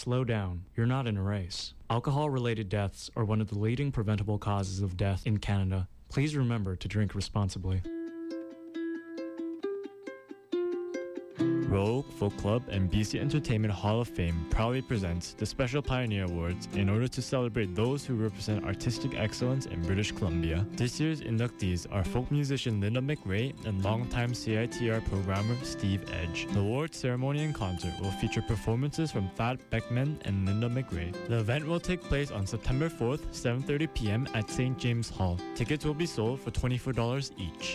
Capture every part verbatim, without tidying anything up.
slow down. You're not in a race. Alcohol-related deaths are one of the leading preventable causes of death in Canada. Please remember to drink responsibly. Rogue Folk Club and B C Entertainment Hall of Fame proudly presents the Special Pioneer Awards in order to celebrate those who represent artistic excellence in British Columbia. This year's inductees are folk musician Linda McRae and longtime C I T R programmer Steve Edge. The awards ceremony and concert will feature performances from Thad Beckman and Linda McRae. The event will take place on September fourth, seven thirty p.m. at Saint James Hall. Tickets will be sold for twenty-four dollars each.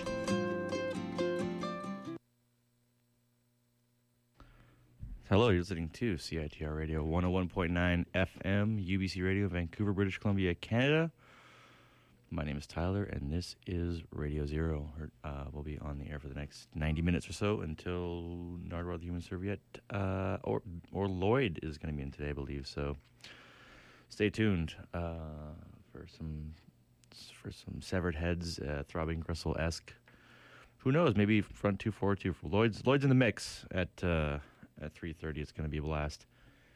Hello, you're listening to C I T R Radio one oh one point nine F M, U B C Radio, Vancouver, British Columbia, Canada. My name is Tyler, and this is Radio Zero. Uh, we'll be on the air for the next ninety minutes or so until Nardwar the Human Serviette uh, or or Lloyd is going to be in today, I believe. So stay tuned uh, for some for some severed heads, uh, throbbing gristle-esque. Who knows? Maybe front two forward two for Lloyd's. Lloyd's in the mix at. Uh, At three thirty, it's going to be a blast.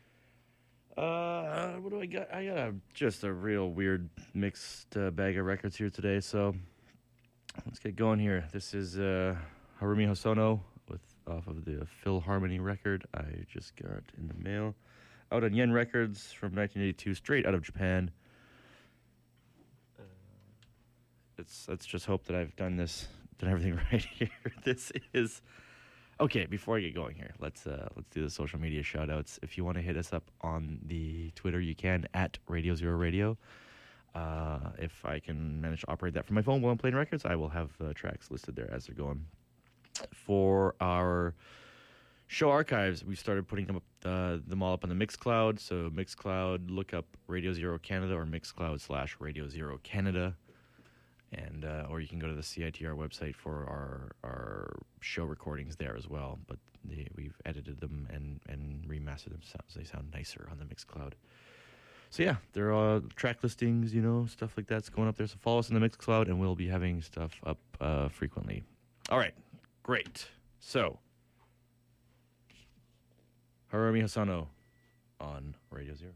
Uh, what do I got? I got a, just a real weird mixed uh, bag of records here today, so let's get going here. This is uh, Harumi Hosono with off of the Philharmony record I just got in the mail. Out on Yen Records from nineteen eighty-two, straight out of Japan. Uh, it's let's just hope that I've done this, done everything right here. This is... Okay, before I get going here, let's uh, let's do the social media shout-outs. If you want to hit us up on the Twitter, you can, at Radio Zero Radio. Uh, if I can manage to operate that from my phone while I'm playing records, I will have uh, tracks listed there as they're going. For our show archives, we started putting them, up, uh, them all up on the Mixcloud. So Mixcloud, look up Radio Zero Canada or Mixcloud slash Radio Zero Canada. And uh, or you can go to the C I T R website for our our show recordings there as well. But they, we've edited them and, and remastered them so they sound nicer on the Mixcloud. So yeah, there are track listings, you know, stuff like that's going up there. So follow us on the Mixcloud, and we'll be having stuff up uh, frequently. All right, great. So Harumi Hosono on Radio Zero.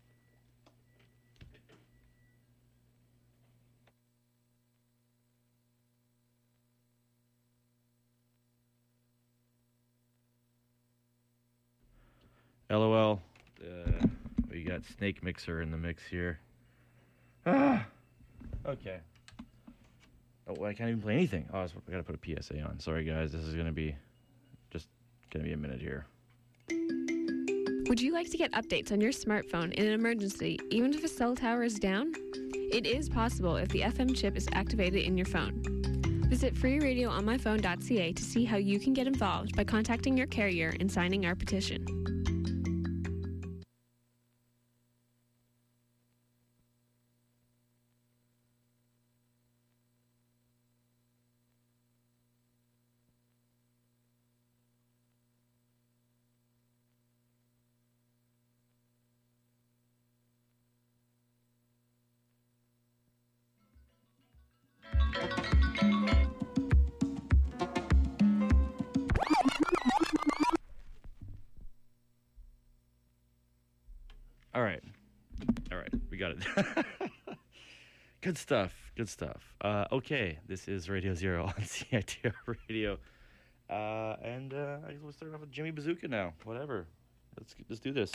LOL, uh, we got Snake Mixer in the mix here. Ah, okay. Oh, well, I can't even play anything. Oh, I gotta put a P S A on. Sorry, guys. This is gonna be just gonna be a minute here. Would you like to get updates on your smartphone in an emergency, even if a cell tower is down? It is possible if the F M chip is activated in your phone. Visit free radio on my phone dot c a to see how you can get involved by contacting your carrier and signing our petition. All right. All right. We got it. Good stuff. Good stuff. Uh, okay. This is Radio Zero on C I T R Radio. Uh, and uh, I guess we'll start off with Jimmy Bazooka now. Whatever. Let's, let's do this.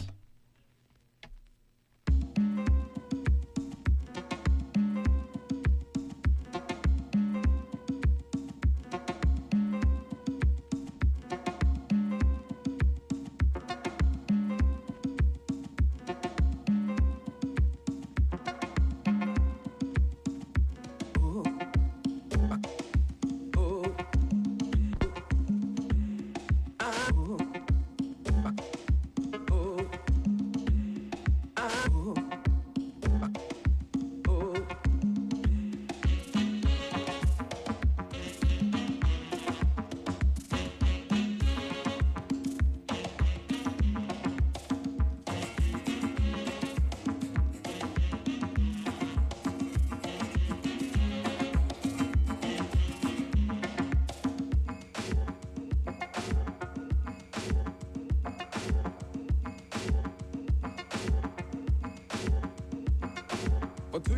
Oh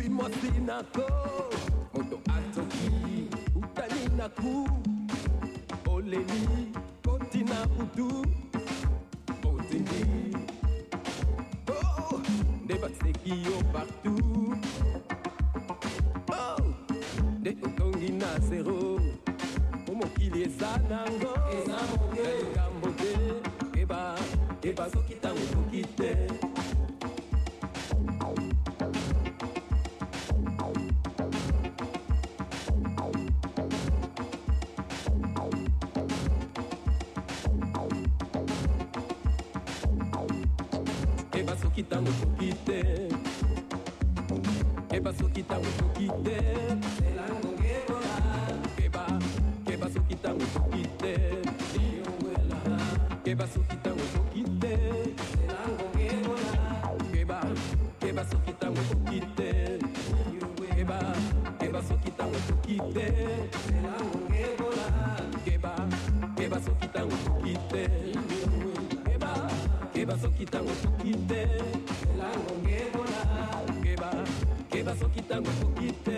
mosi nako moto atoki utani naku oleli kontina utu otindi oh des batseki yo partout oh des otongi na zéro omokili eza nango eza moke kambo te eba eba soki tango soki te eba soki tango soki te eba soki tango soki te elango ngebola keba keba soki tango soki te keba soki tango soki te elango ngebola keba keba soki tango soki te keba keba soki tango soki te elango ngebola keba keba soki tango soki te keba keba soki tango soki te elango ngebola keba keba soki tango soki te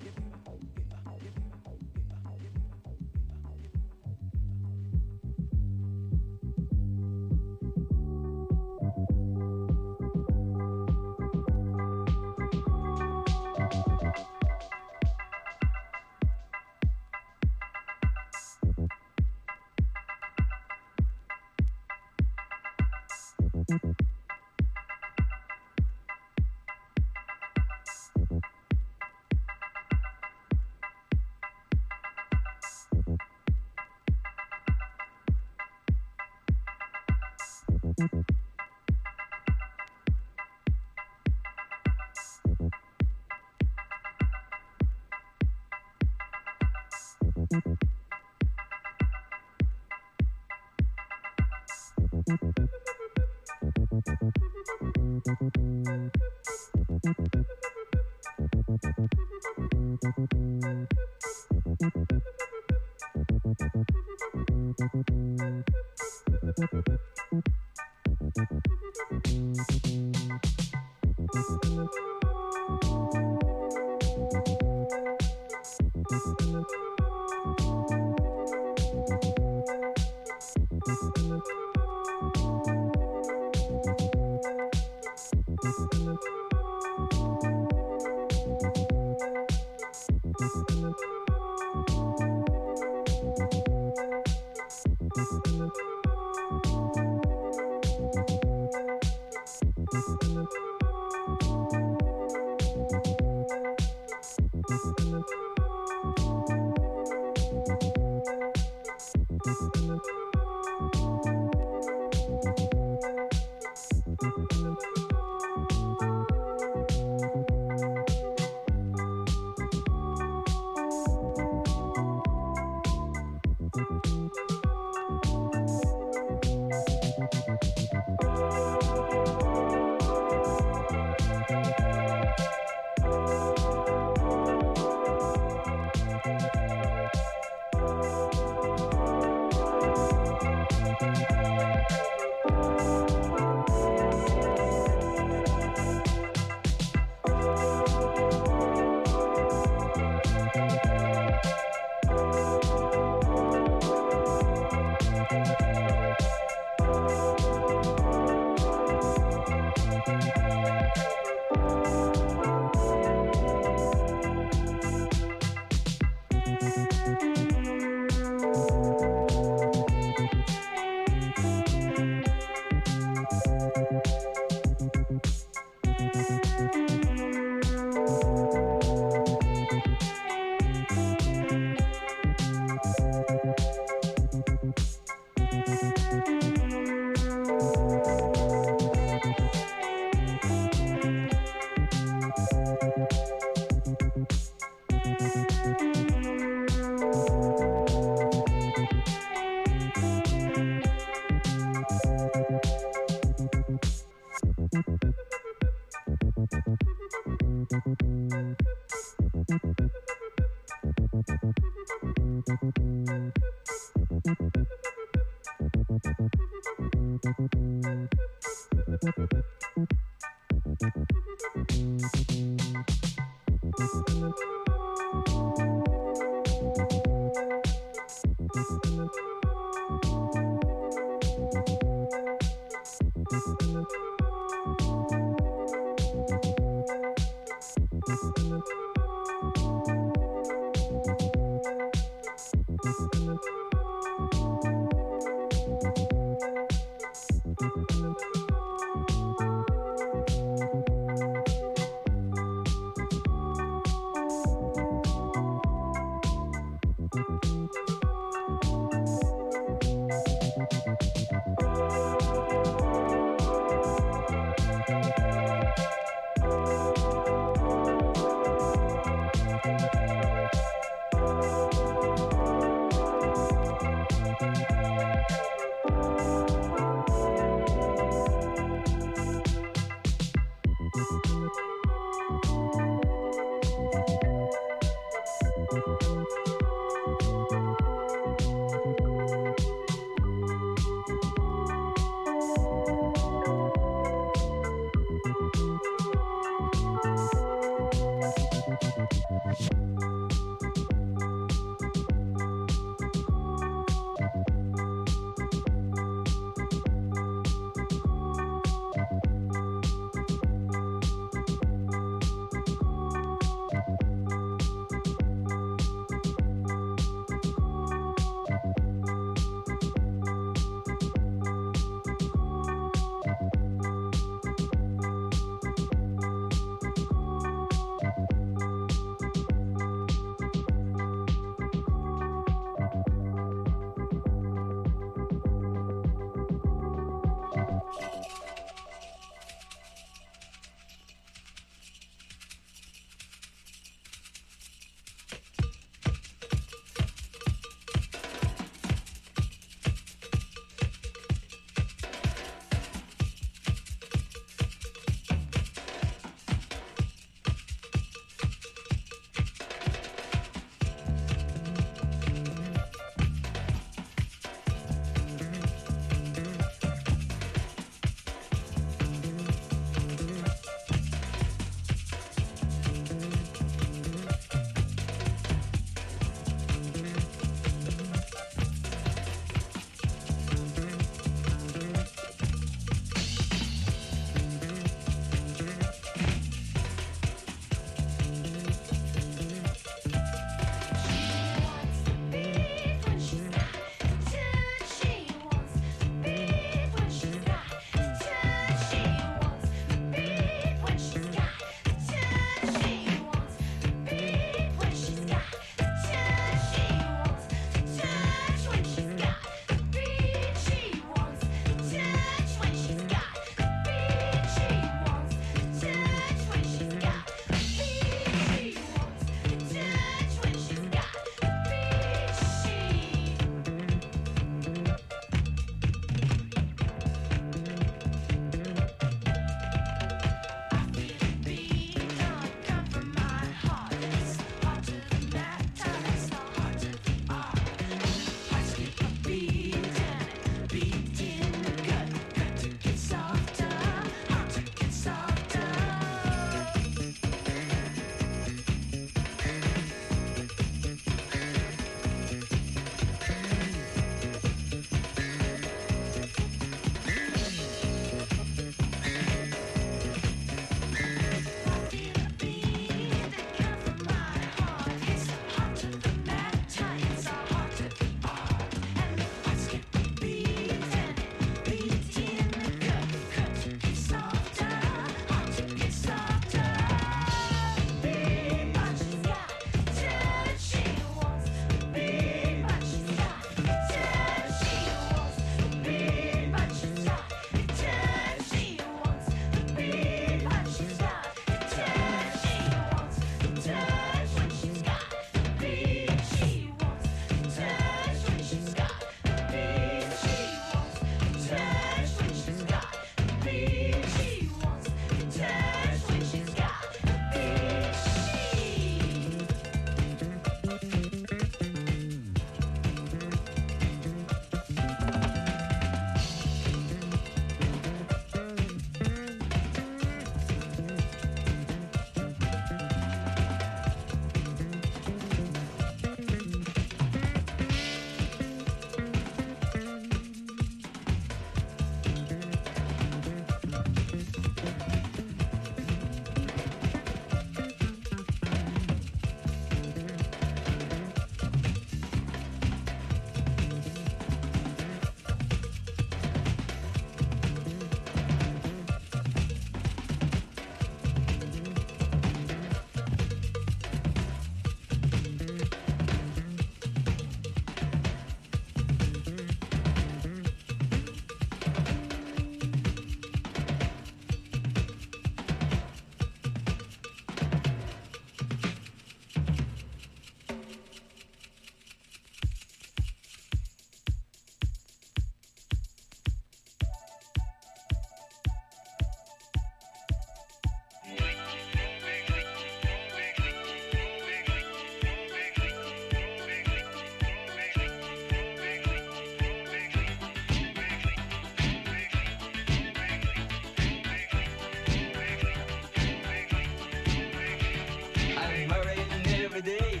every day.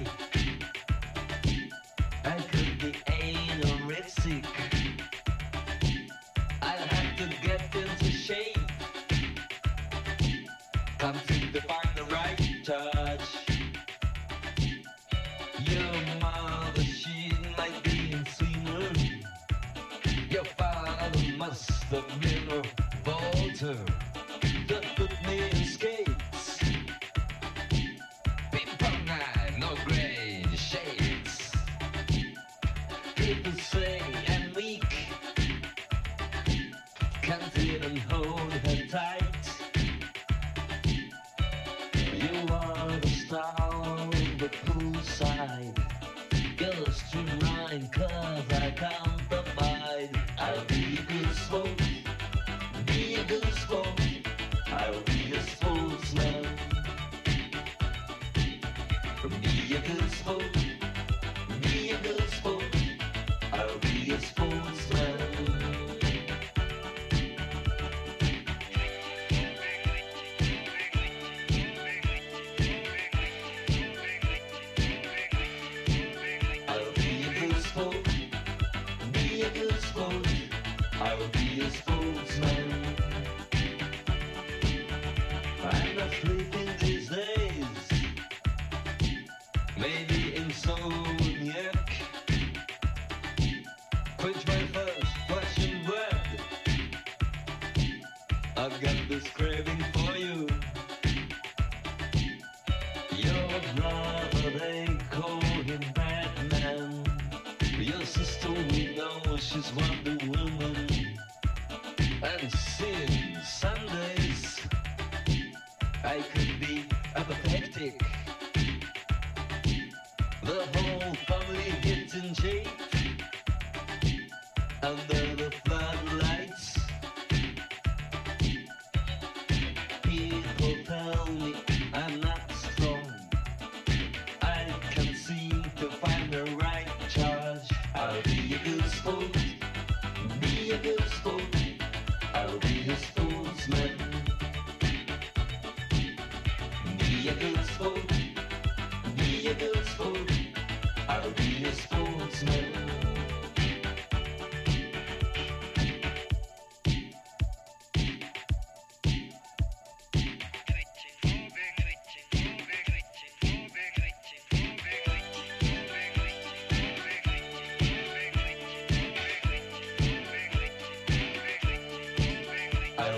I could be anorexic. I'll have to get into shape. Come to find the right touch. Your mother, she might be insane. Your father must have been a vaulter that put me in skates. Ping pong night, no gray shades. People say I'm weak. Can't even hold her tight. You are the star of the poolside. You're streamlined cause I can't abide. I'll be a good sport, be a good sport. I'll be a sportsman. Be a good sport, be a good sport. I'll be a sportsman. I'll be a good sport, be a good sport. I'll be a sportsman. I'm not sleeping these days. Maybe insomniac. Quench my first Russian bread. I've got this craving for you. Your brother, they call him Batman. Your sister, we know she's Wonder Woman. And since Sundays, I could be apathetic. The whole family gets in shape under the floodlights. People tell me I'm not strong. I can't seem to find the right charge. I'll be a good sport, be a good sport. I'll be a sportsman. Be a good sport, be a good sport. I'll be a sportsman. I'll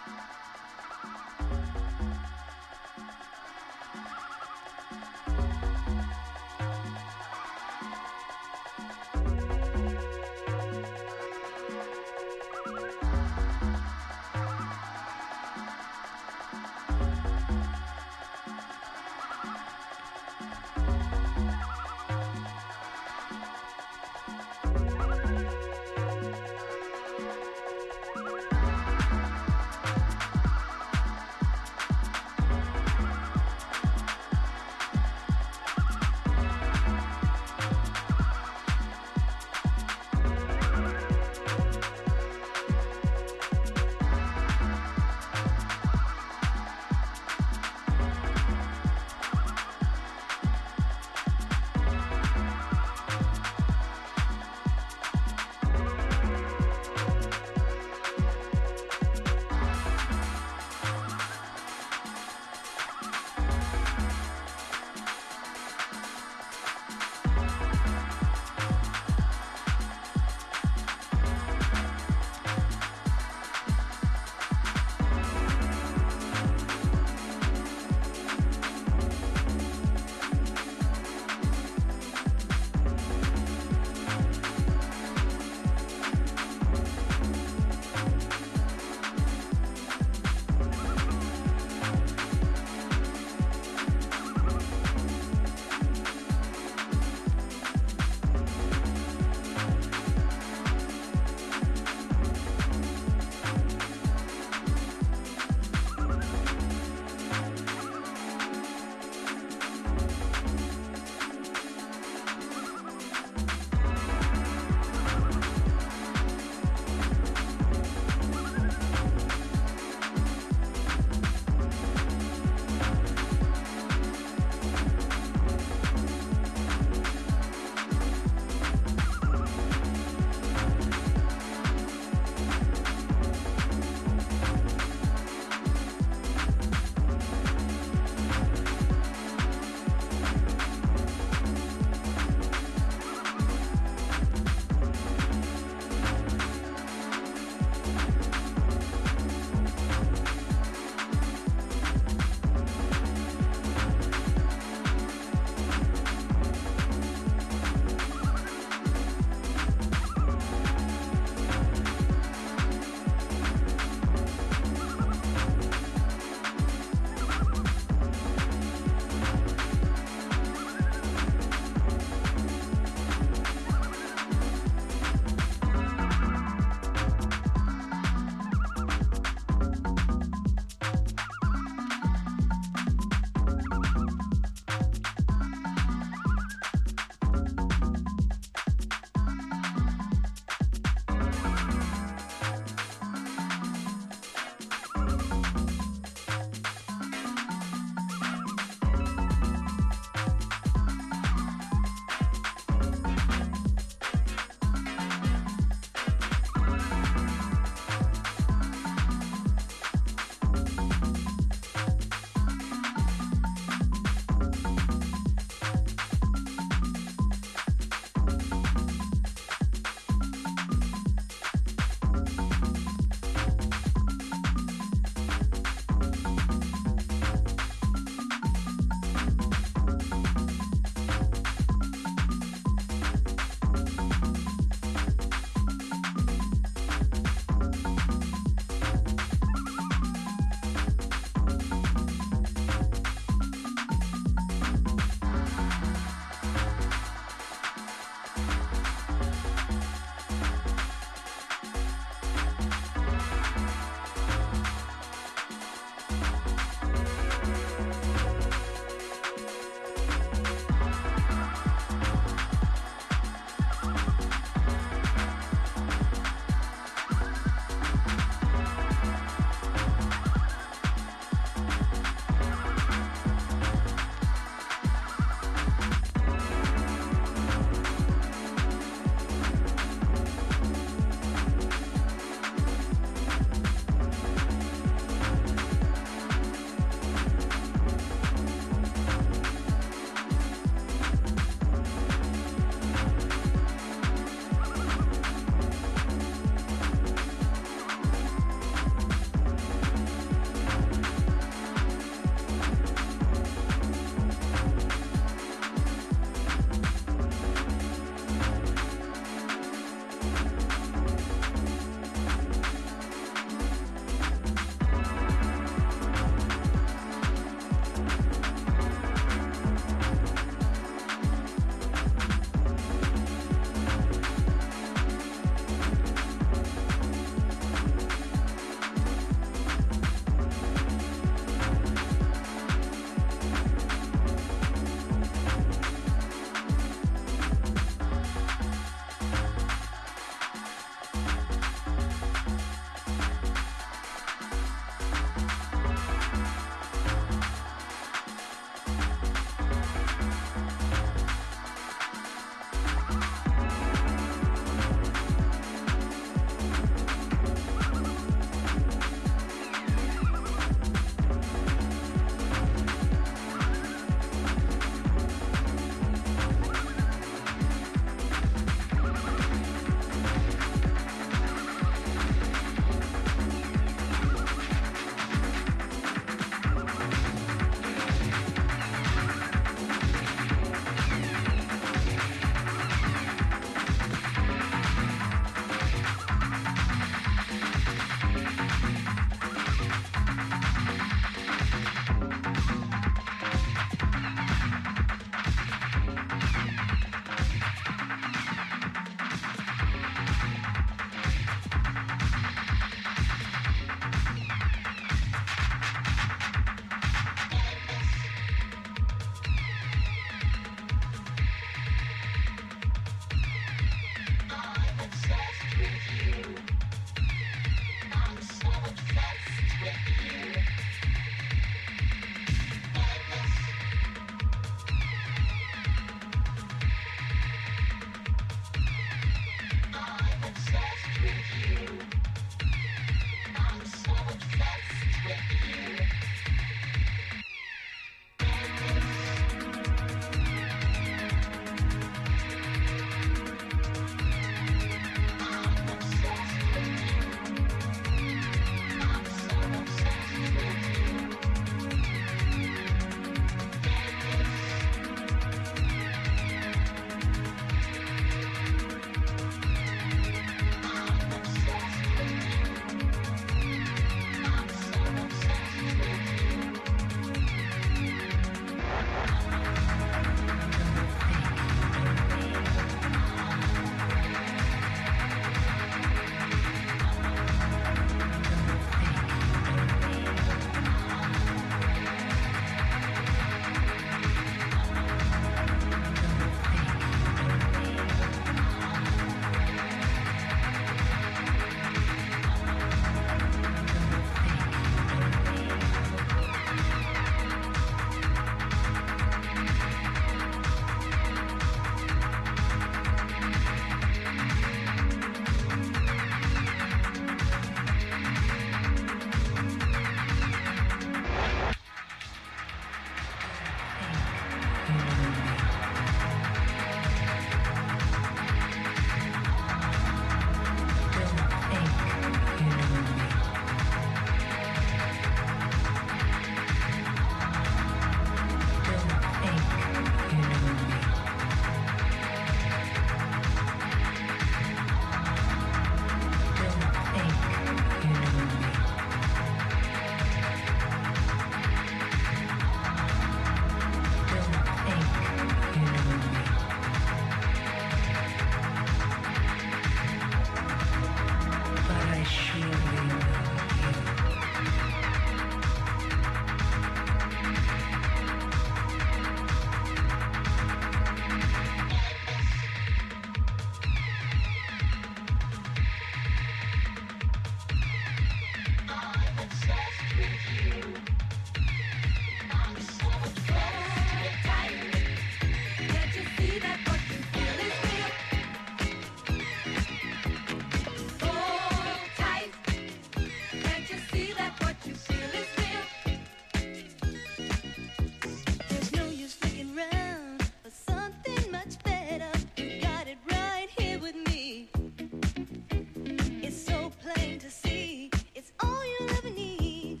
It's so plain to see, it's all you'll ever need.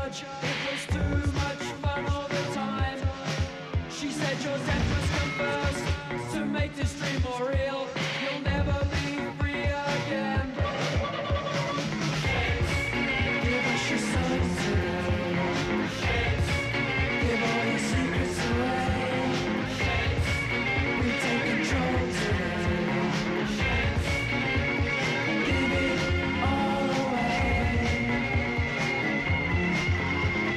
charge. It was too much fun all the time. She said Joseph must come first to make this dream more real. You'll never be free again. Give us your signs today. Give all your secrets away. We take control today. Give it all away.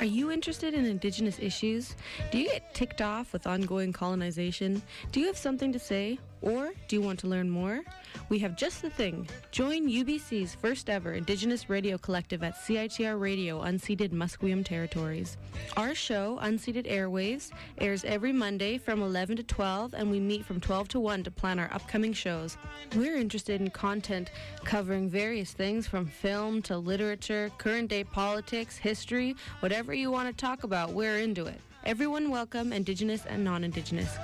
Are you interested in Indigenous issues? Do you get ticked off with ongoing colonization? Do you have something to say? Or do you want to learn more? We have just the thing. Join U B C's first ever Indigenous Radio Collective at C I T R Radio, unceded Musqueam Territories. Our show, Unceded Airwaves, airs every Monday from eleven to twelve, and we meet from twelve to one to plan our upcoming shows. We're interested in content covering various things from film to literature, current day politics, history, whatever you want to talk about, we're into it. Everyone welcome, Indigenous and non-Indigenous.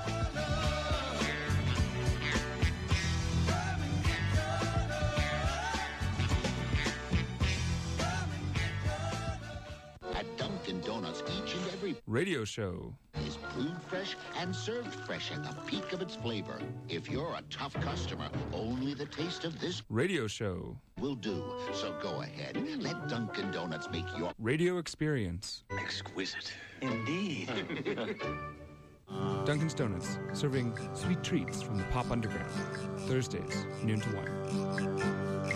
Radio show is brewed fresh and served fresh at the peak of its flavor. If you're a tough customer, only the taste of this radio show will do. So go ahead, let Dunkin' Donuts make your radio experience exquisite. Indeed. Dunkin's Donuts, serving sweet treats from the Pop Underground. Thursdays, noon to one.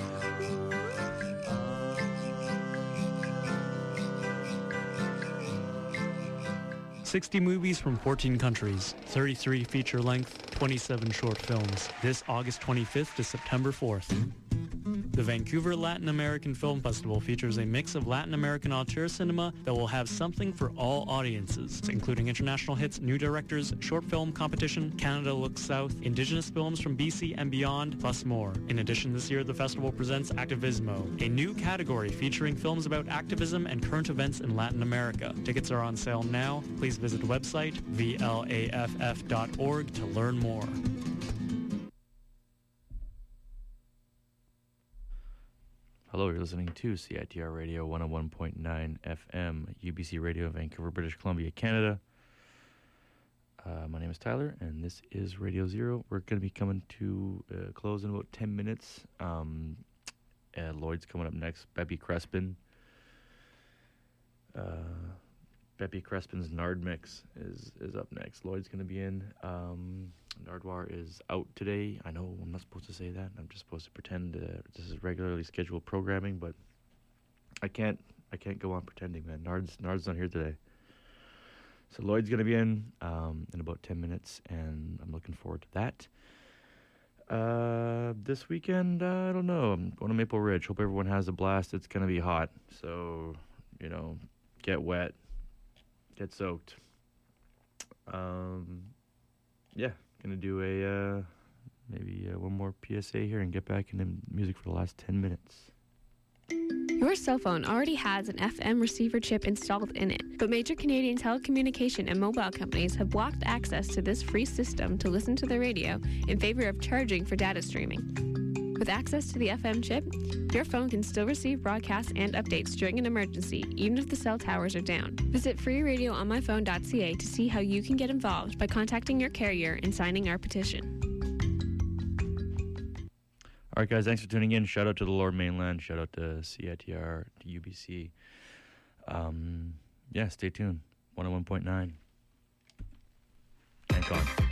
sixty movies from fourteen countries, thirty-three feature-length, twenty-seven short films. This August twenty-fifth to September fourth. The Vancouver Latin American Film Festival features a mix of Latin American auteur cinema that will have something for all audiences, including international hits, new directors, short film competition, Canada Looks South, Indigenous films from B C and beyond, plus more. In addition, this year the festival presents Activismo, a new category featuring films about activism and current events in Latin America. Tickets are on sale now. Please visit the website v l a f f dot org to learn more. Hello, you're listening to C I T R Radio one oh one point nine F M, U B C Radio, Vancouver, British Columbia, Canada. Uh, my name is Tyler, and this is Radio Zero. We're going to be coming to uh, close in about ten minutes. Um, uh, Lloyd's coming up next. Beppy Crespin. Uh, Beppy Crespin's Nard Mix is, is up next. Lloyd's going to be in. Um, Nardwar is out today. I know I'm not supposed to say that. I'm just supposed to pretend uh, this is regularly scheduled programming, but I can't. I can't go on pretending, man. Nard's Nard's not here today. So Lloyd's gonna be in um, in about ten minutes, and I'm looking forward to that. Uh, this weekend, uh, I don't know. I'm going to Maple Ridge. Hope everyone has a blast. It's gonna be hot, so you know, get wet, get soaked. Um, yeah. Gonna do a uh, maybe uh, one more P S A here and get back into music for the last ten minutes. Your cell phone already has an F M receiver chip installed in it, but major Canadian telecommunication and mobile companies have blocked access to this free system to listen to the radio in favor of charging for data streaming. With access to the F M chip, your phone can still receive broadcasts and updates during an emergency, even if the cell towers are down. Visit free radio on my phone dot c a to see how you can get involved by contacting your carrier and signing our petition. All right, guys, thanks for tuning in. Shout out to the Lower Mainland. Shout out to C I T R, to U B C. Um, yeah, stay tuned. one oh one point nine. And gone.